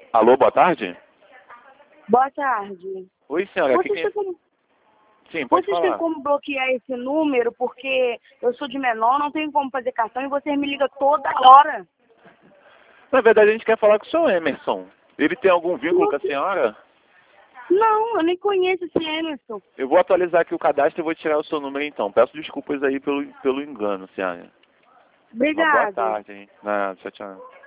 Alô, boa tarde? Boa tarde. Oi, senhora. Vocês têm como, Sim, pode vocês têm falar. como bloquear esse número? Porque eu sou de menor, não tenho como fazer cartão e vocês me ligam toda hora. Na verdade, a gente quer falar com o seu Emerson. Ele tem algum vínculo com a Não, senhora? não, eu nem conheço esse Emerson. Eu vou atualizar aqui o cadastro e vou tirar o seu número então. Peço desculpas aí pelo engano, senhora. Uma boa Obrigada. tarde, hein? Tchau, tchau.